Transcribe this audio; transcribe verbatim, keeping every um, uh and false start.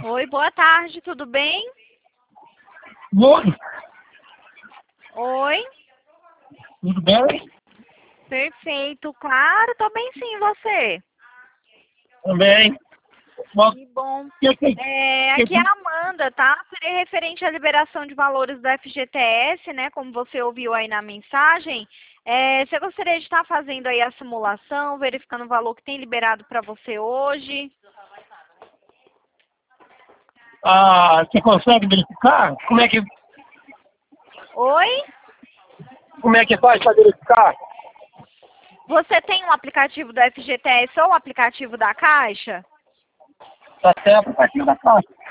Oi, boa tarde, tudo bem? Oi, Oi, tudo bem? perfeito, claro, tô bem sim, você? Também. Bom, Que bom. que, que, É, que, aqui é a Amanda, tá? Seria referente à liberação de valores do F G T S, né? Como você ouviu aí na mensagem. É, você gostaria de estar fazendo aí a simulação, verificando o valor que tem liberado para você hoje? ah, você consegue verificar? Como é que, Oi? como é que faz para verificar? Você tem um aplicativo do F G T S ou o aplicativo da Caixa? Até o aplicativo da Caixa.